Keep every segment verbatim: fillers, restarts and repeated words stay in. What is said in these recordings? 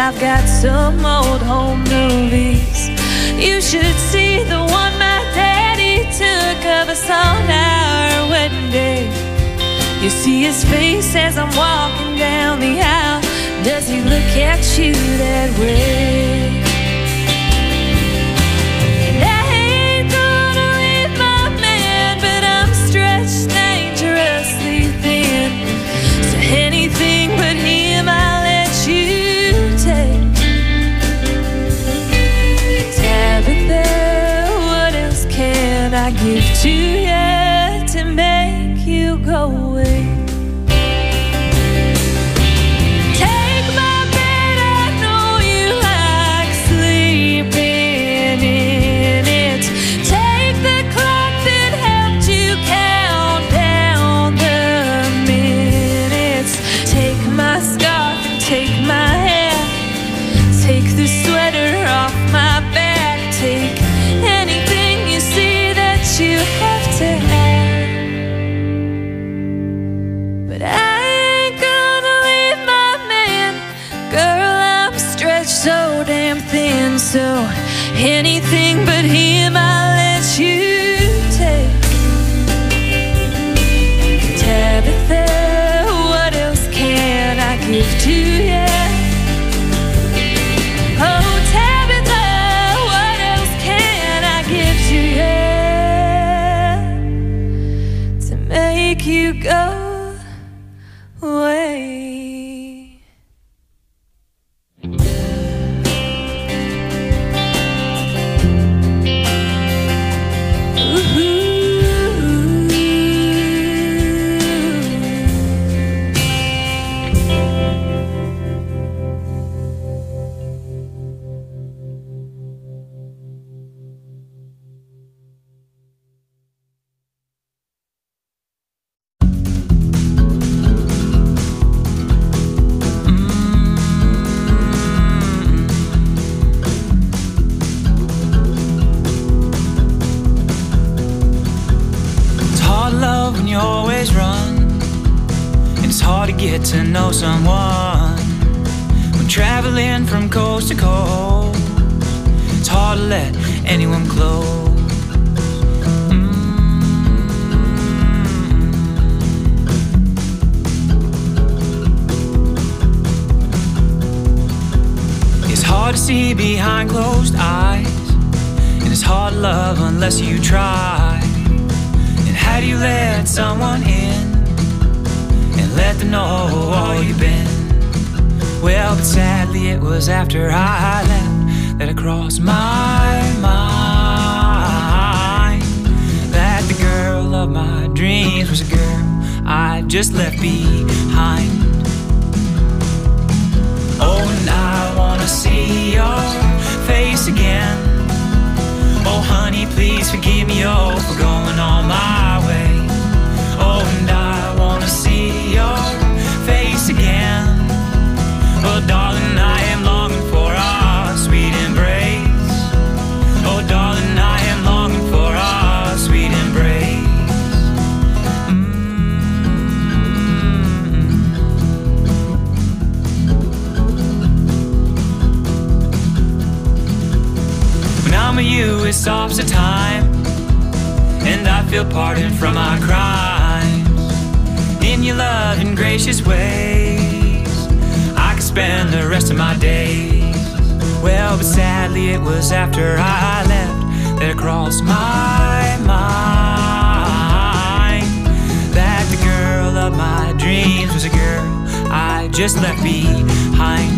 I've got some old home movies. You should see the one my daddy took of us on our wedding day. You see his face as I'm walking down the aisle. Does he look at you that way? And I ain't gonna leave my man, but I'm stretched dangerously thin. So anything but him I'll let you take. Tabitha, what else can I give to you to make you go away? Take my bed, I know you like sleeping in it. Take the clock that helped you count down the minutes. Take my scarf and take my hair. Take the sweater off my back. Take anything you see that you have to have. But I ain't gonna leave my man. Girl, I'm stretched so damn thin. So anything but him I'll let you take. Tabitha, what else can I give to you? Oh, Tabitha, what else can I give to you to make you go away? Get to know someone when traveling from coast to coast. It's hard to let anyone close. Mm. It's hard to see behind closed eyes, and it's hard to love unless you try. And how do you let someone in and let them know all you've been? Well, but sadly it was after I left that it crossed my mind that the girl of my dreams was a girl I just left behind. Oh, and I wanna see your face again. Oh, honey, please forgive me, oh, for going on my way. Oh, and I wanna see your face again. Oh, darling, I am longing for our sweet embrace. Oh, darling, I am longing for our sweet embrace. Mm-hmm. When I'm with you, it stops the time, and I feel pardon from my crimes. In your loving, gracious ways, I could spend the rest of my days. Well, but sadly it was after I left that it crossed my mind that the girl of my dreams was a girl I just left behind.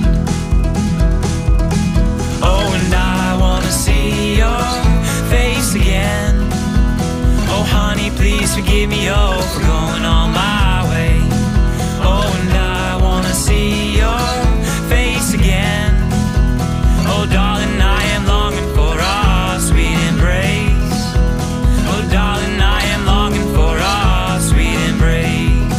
Oh, and I wanna see your face again. Oh, honey, please forgive me, oh, for going on my way. Oh, and I wanna see your face again. Oh, darling, I am longing for our sweet embrace. Oh, darling, I am longing for our sweet embrace.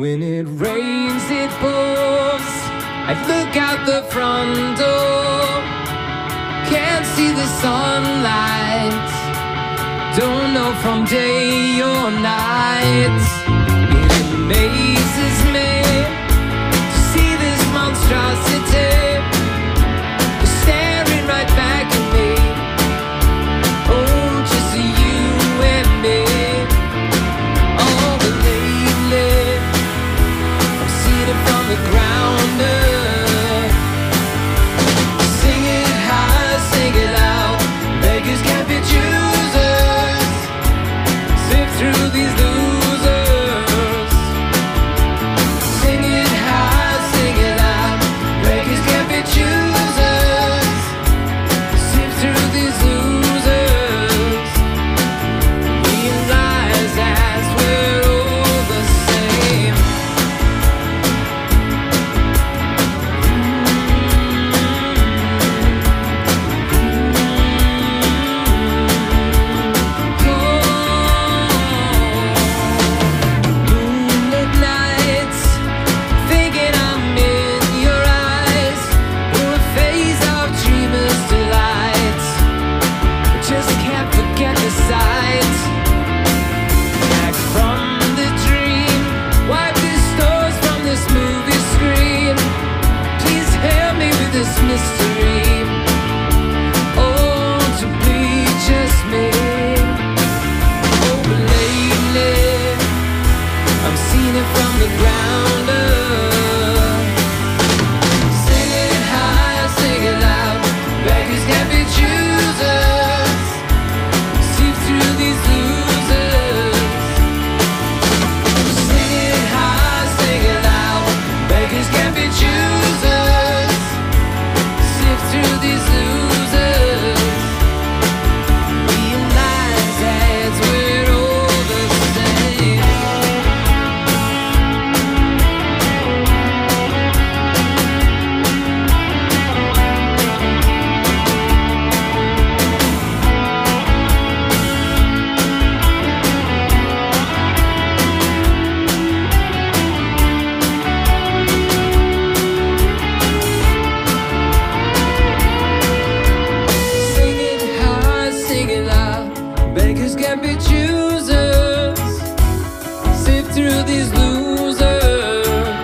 When it rains, it pours. I look out the front door. Can't see the sunlight. Don't know from day or night. It amazes me to see this monstrosity staring right back at me. Oh, just you and me. Oh, but lately I'm seeing it from the ground up. Sing it high, sing it loud. Beggars can't be choosers. Sift through these losers. Sing it high, sing it loud. Beggars can't be choosers. Sift through these losers. Realize that we're all the same. Moonlit nights, thinking I'm in your eyes. We're a phase of dreamers' delight. Just can't forget the sight. Back from the dream, wipe the stars from this movie screen. Please help me with this mystery. Oh, to be just me. Oh, but lately I'm seeing it from the ground up. Sing it high, sing it loud. Beggars can't be choosers. Sift through these losers. Sing it high, sing it loud. Beggars can't be choosers. Sift through these losers. Realize that we're all the same. Sing it high, sing it loud. Beggars can't be choosers. Sift through these losers.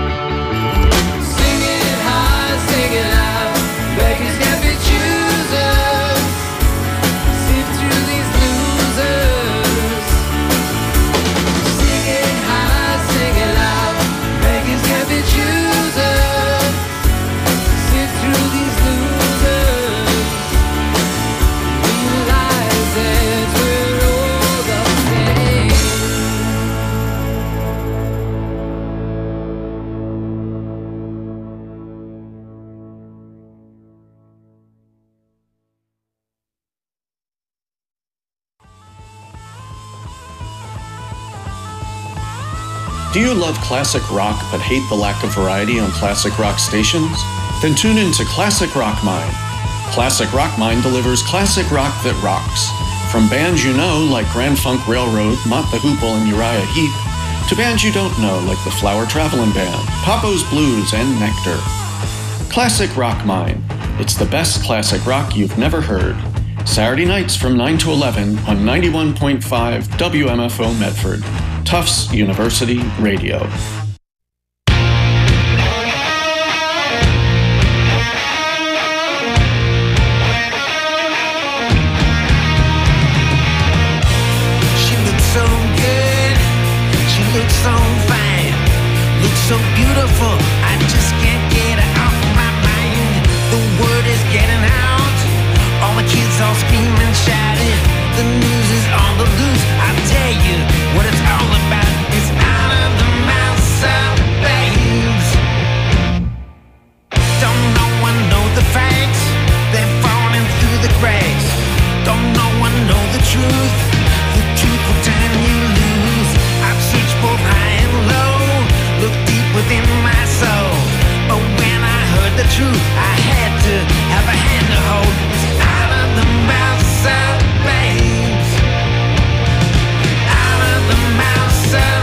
Sing it high, sing it loud. Beggars can't be choosers. Sift through these losers. Sing it high, sing it loud. Beggars can't be choosers. Sift through these losers. Realize that we're all the same. Do you love classic rock but hate the lack of variety on classic rock stations? Then tune in to Classic Rock Mine. Classic Rock Mine delivers classic rock that rocks. From bands you know like Grand Funk Railroad, Mott the Hoople, and Uriah Heep, to bands you don't know like the Flower Traveling Band, Papo's Blues, and Nectar. Classic Rock Mine. It's the best classic rock you've never heard. Saturday nights from nine to eleven on ninety-one point five W M F O Medford, Tufts University Radio. She looks so good, she looks so fine, looks so beautiful, I just can't get her off my mind. The word is getting out, all the kids all screaming, shouting, the news is on the loose. I tell you what it's all about, it's out of the mouths of babes. Don't no one know the facts, they're falling through the cracks. Don't no one know the truth, the truth will turn you loose. I've searched both high and low, looked deep within my soul, but when I heard the truth, I had to have a hand to hold. It's out of the mouths of babes, out of the mouths of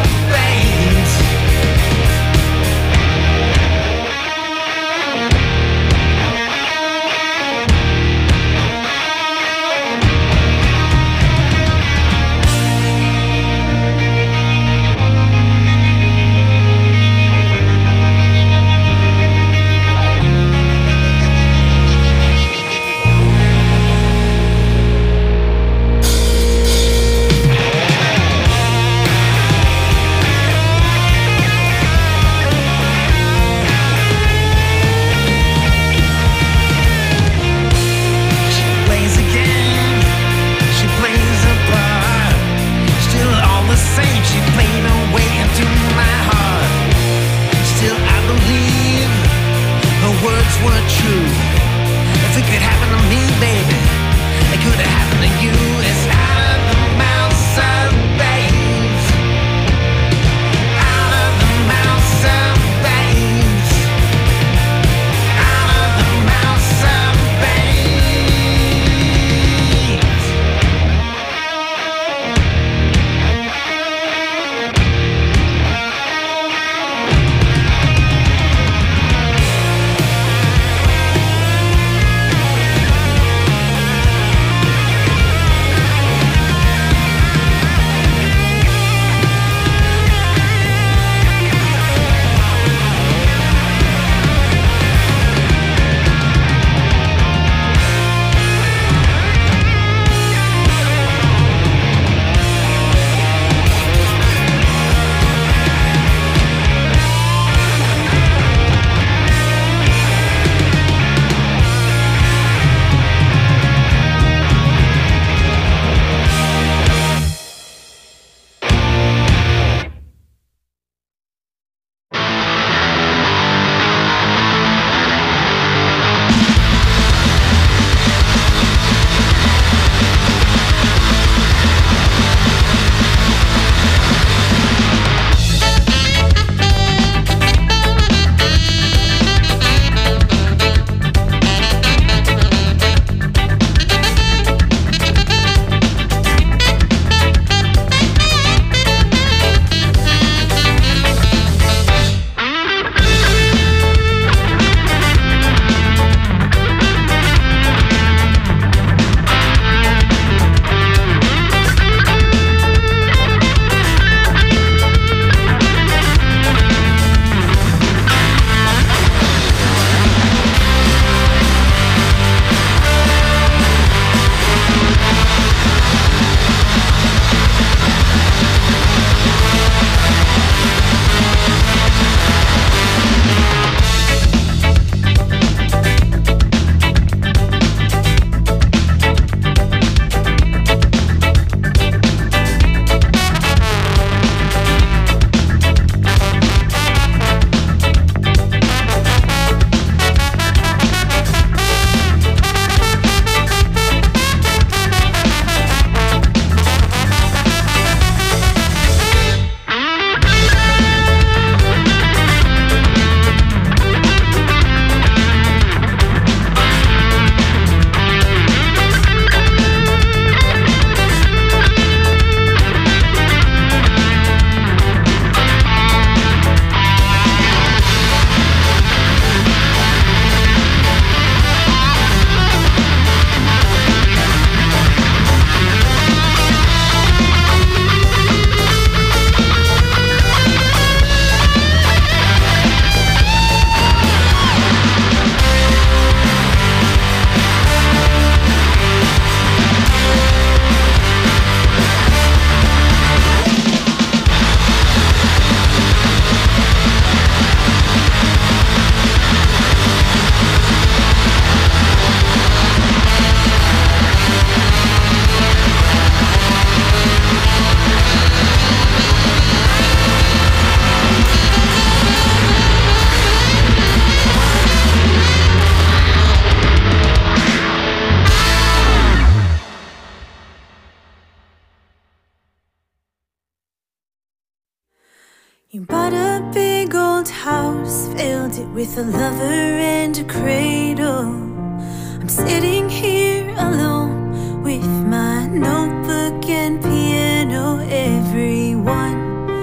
with a lover and a cradle. I'm sitting here alone with my notebook and piano. Everyone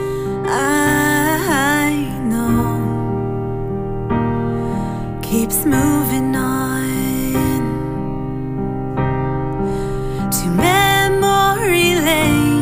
I know keeps moving on to memory lane.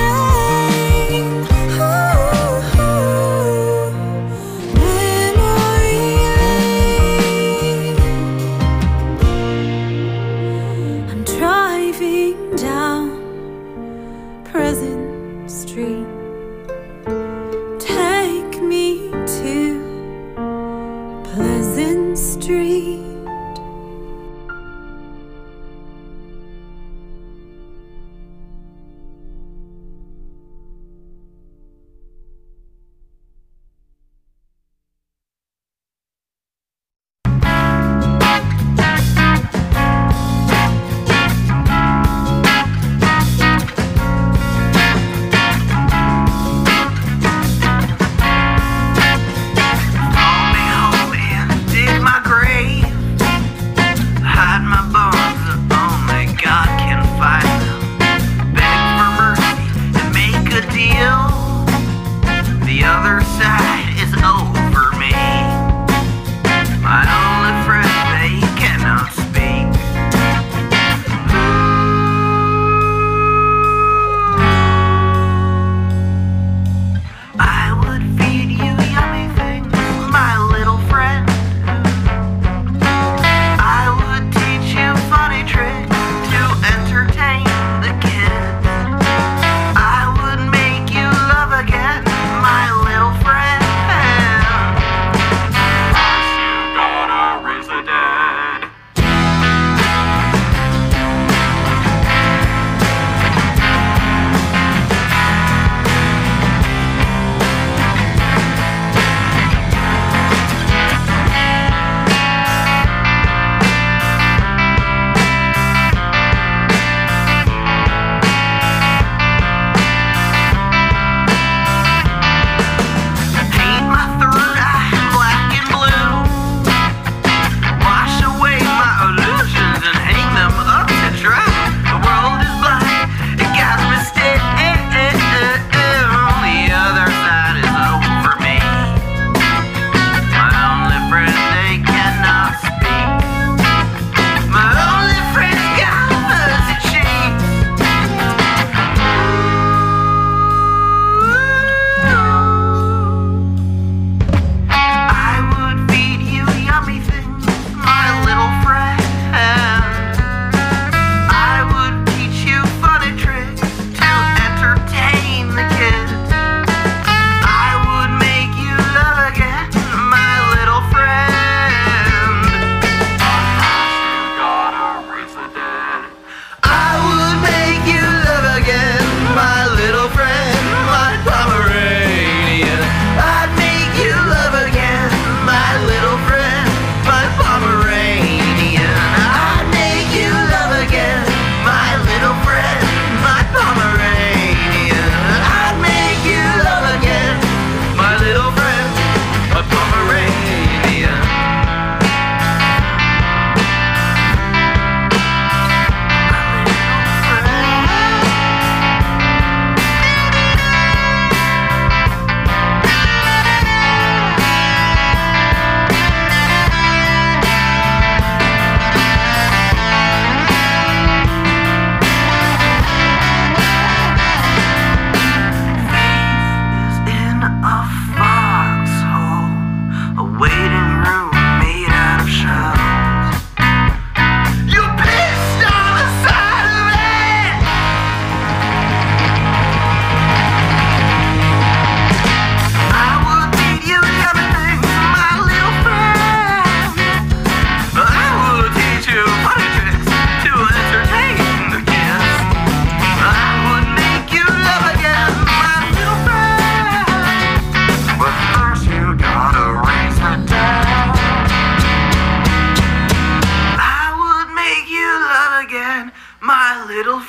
Memory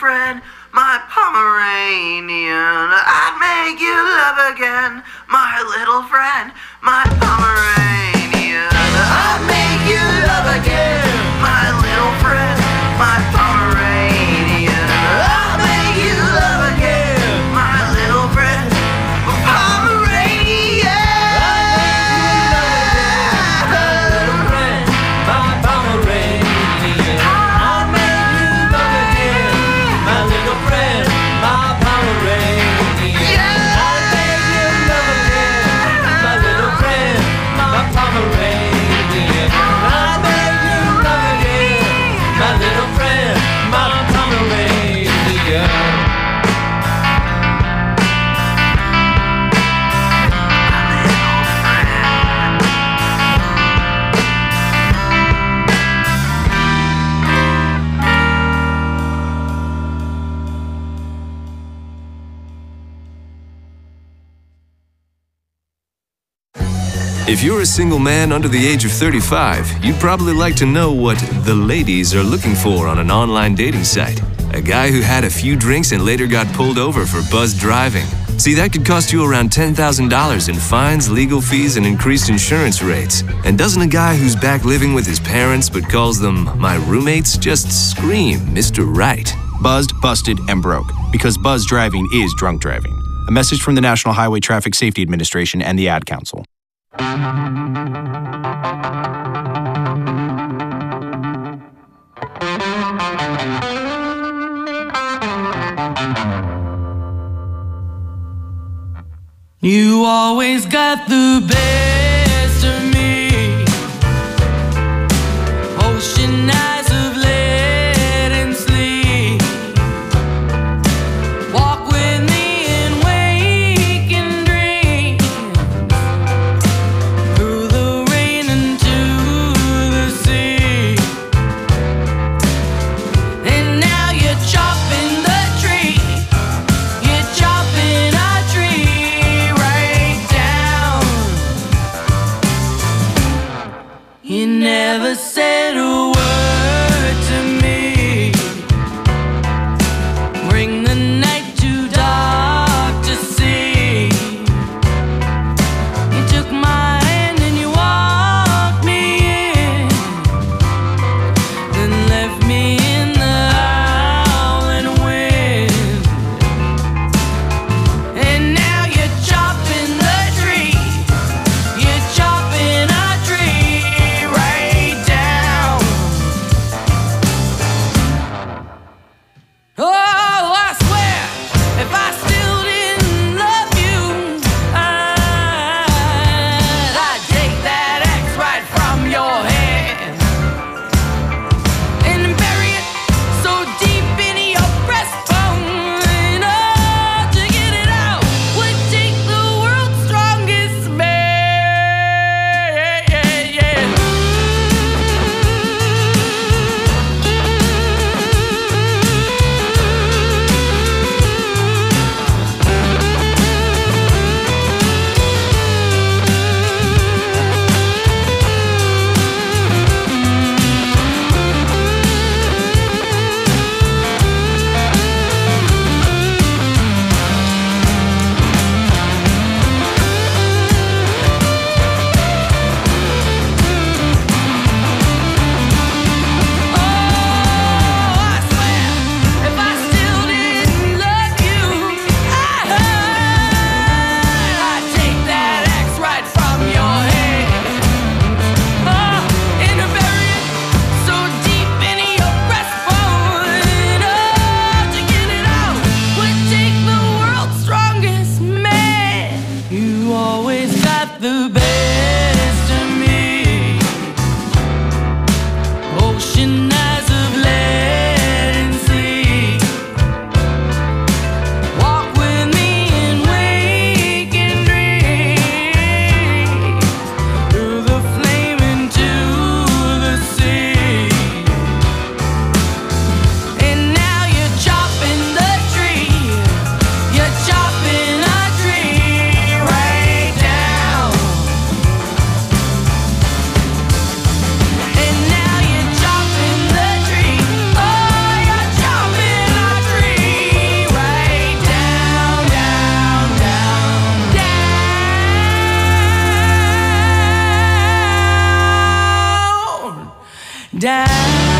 friend, my Pomeranian. I'd make you love again, my little friend, my Pomeranian. I'd make you love again, my little friend, my Pomeranian. I'd make you love again, my little friend, my Pomeranian. If you're a single man under the age of thirty-five, you'd probably like to know what the ladies are looking for on an online dating site. A guy who had a few drinks and later got pulled over for buzzed driving. See, that could cost you around ten thousand dollars in fines, legal fees, and increased insurance rates. And doesn't a guy who's back living with his parents but calls them my roommates just scream Mister Right? Buzzed, busted, and broke. Because buzzed driving is drunk driving. A message from the National Highway Traffic Safety Administration and the Ad Council. You always got the best of me. Ocean eyes of lead and sleep. Walk with me and wake and dream. Through the rain into the sea. And now you're chopping the tree. You're chopping a tree right down. You never said a word to me. Bring the night too dark to see. You took my hand and you walked me in, then left me in the howling wind. And now you're chopping the tree. You're chopping a tree right down. down.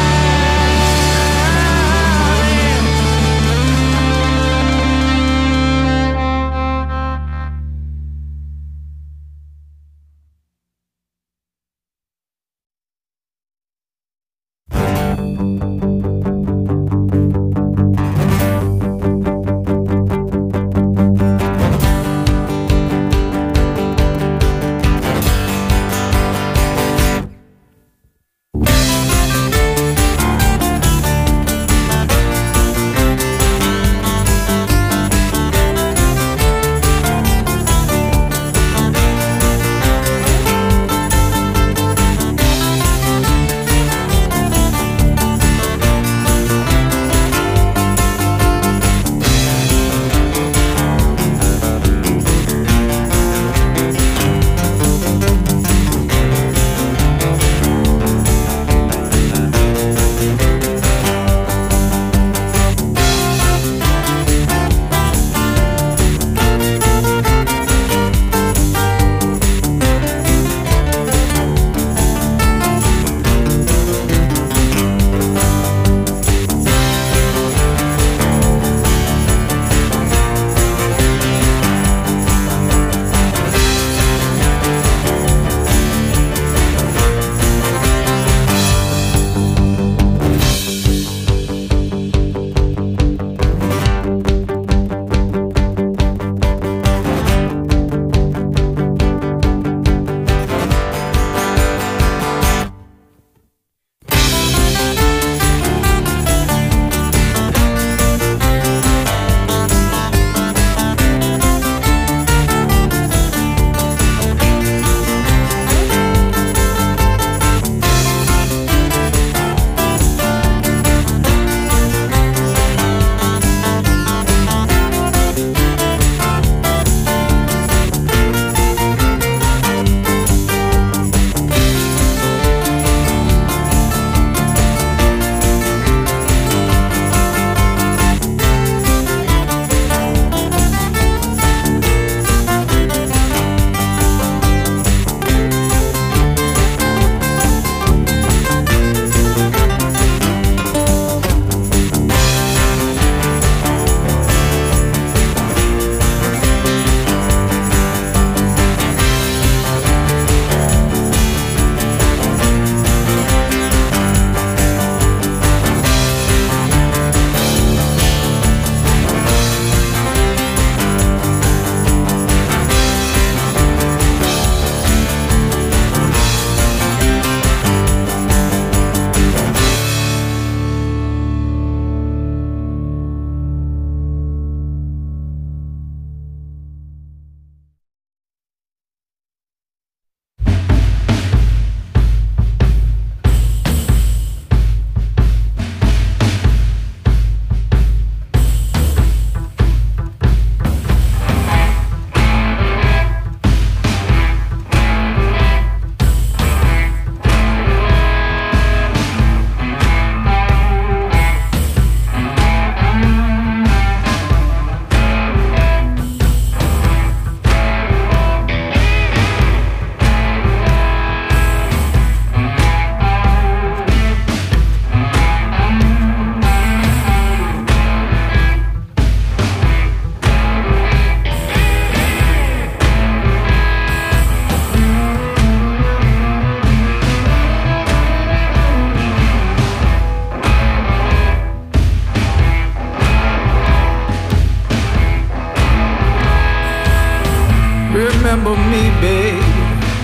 remember me, babe,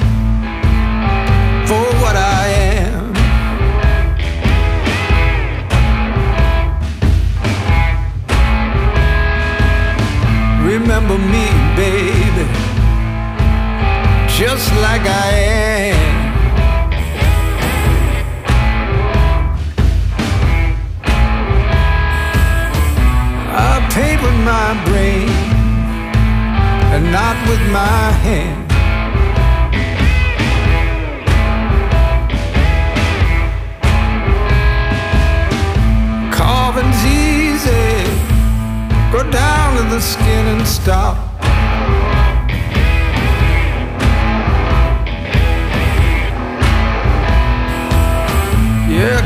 for what I am. Remember me, baby, just like I am. I paint with my brain and not with my hand. Carving's easy, go down to the skin and stop. Yeah,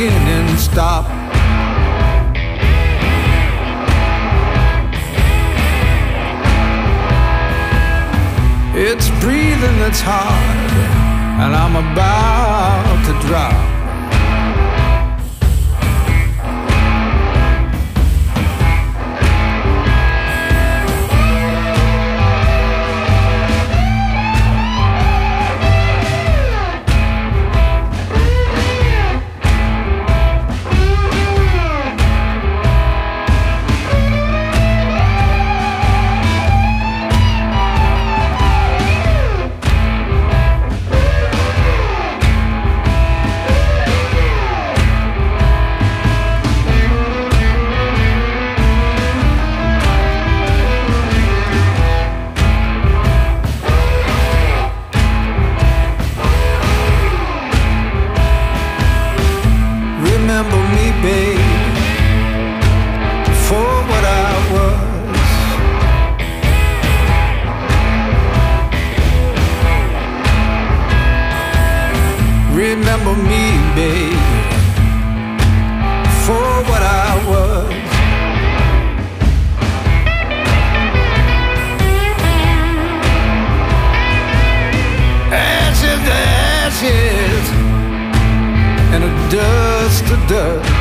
beginning stop. It's breathing that's hard, and I'm about to drop. Remember me, babe, for what I was. Remember me, babe, for what I was. Ashes to ashes, and a dust to dust.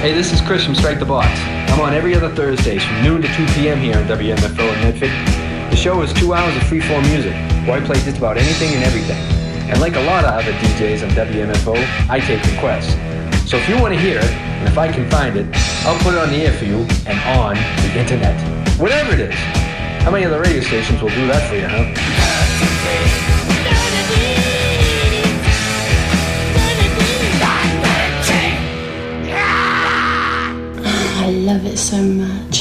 Hey, this is Chris from Strike the Box. I'm on every other Thursdays from noon to two p.m. here on W M F O in Medford. The show is two hours of free-form music, where I play just about anything and everything. And like a lot of other D Js on W M F O, I take requests. So if you want to hear it, and if I can find it, I'll put it on the air for you and on the internet. Whatever it is. How many other radio stations will do that for you, huh? I love it so much.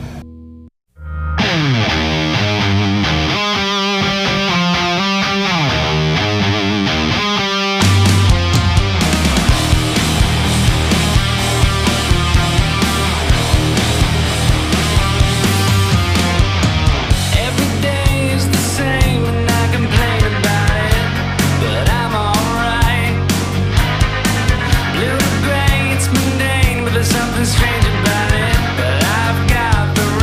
Strange about it, but I've got the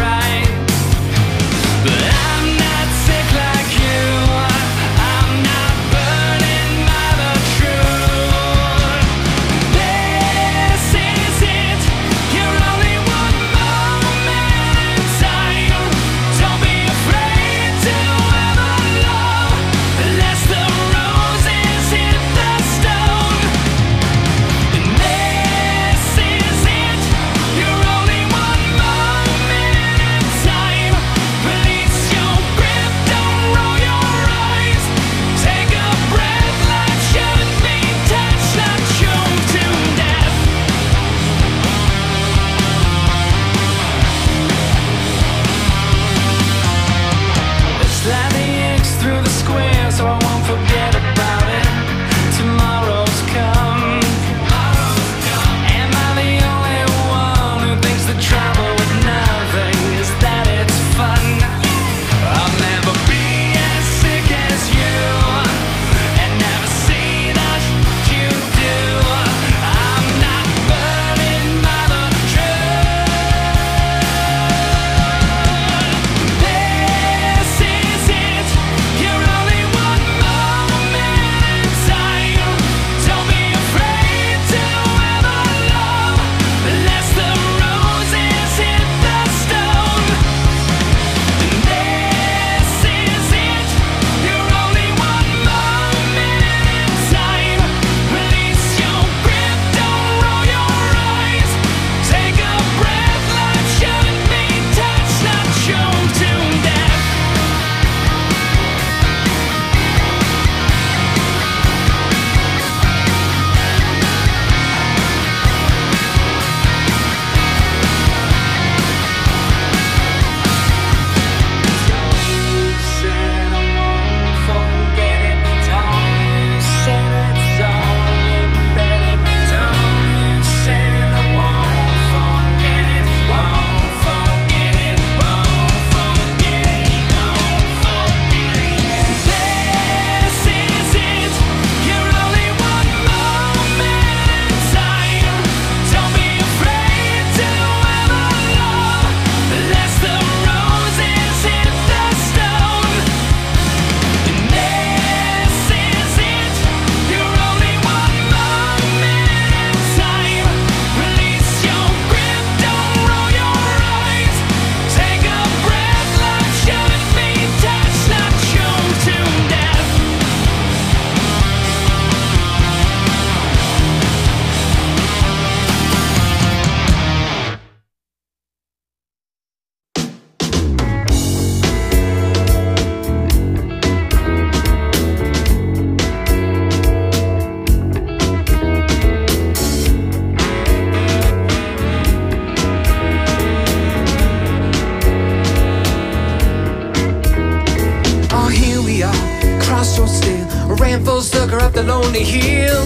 the lonely hill.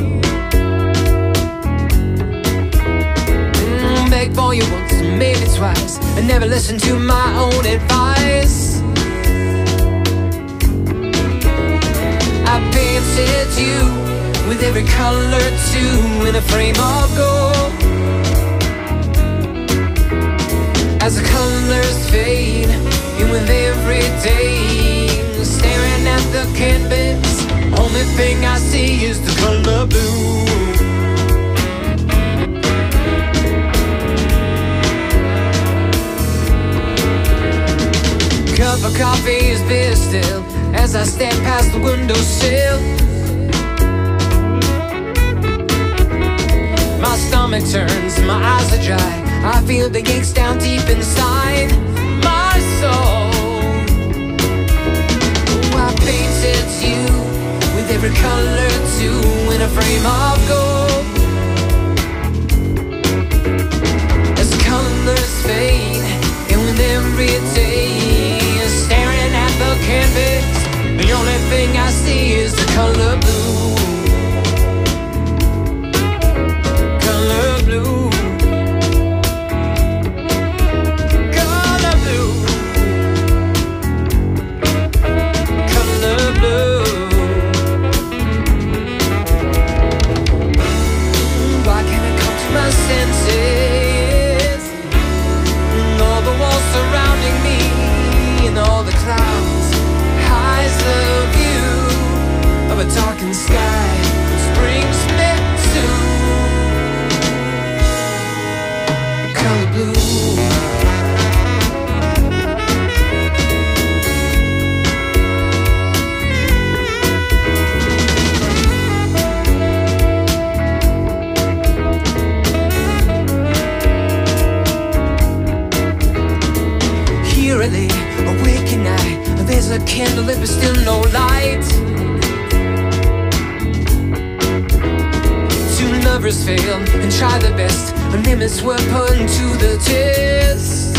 Mm, beg for you once, maybe twice, and never listen to my own advice. I painted you with every color too, in a frame of gold. As the colors fade, and with every day, staring at the canvas, only thing I see is the color blue. up a coffee's beer still as I step past the windowsill. My stomach turns, my eyes are dry. I feel the aches down deep inside my soul. Oh, I painted you with every color too in a frame of gold. As colors fade, and with every day staring at the canvas, the only thing I see is the color blue. Color blue. Color blue. Color blue. Why can't I come to my senses? And all the walls surrounding me, and all the clouds hides the view of a darkened sky, which brings me to color blue. Here I lay, awake at night. There's a candle lit but still no light. Two lovers fail and try their best. Limits were put to the test.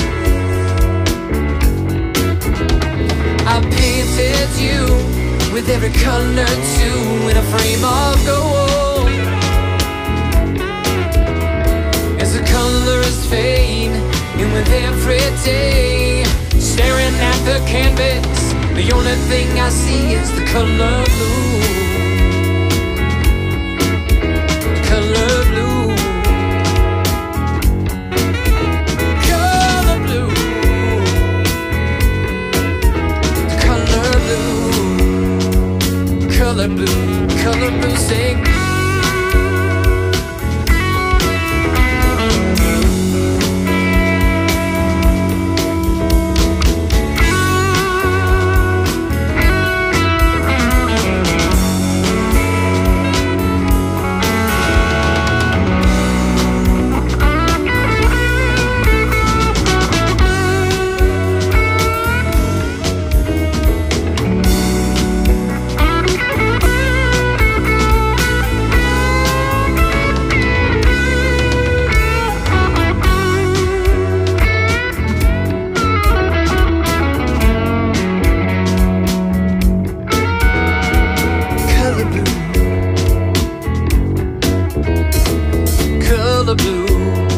I painted you with every color too in a frame of gold. As the colors fade, and with every day staring at the canvas, the only thing I see is the color blue. Color blue. Color blue. Color blue. Color blue. Color blue. Sing. Color blue.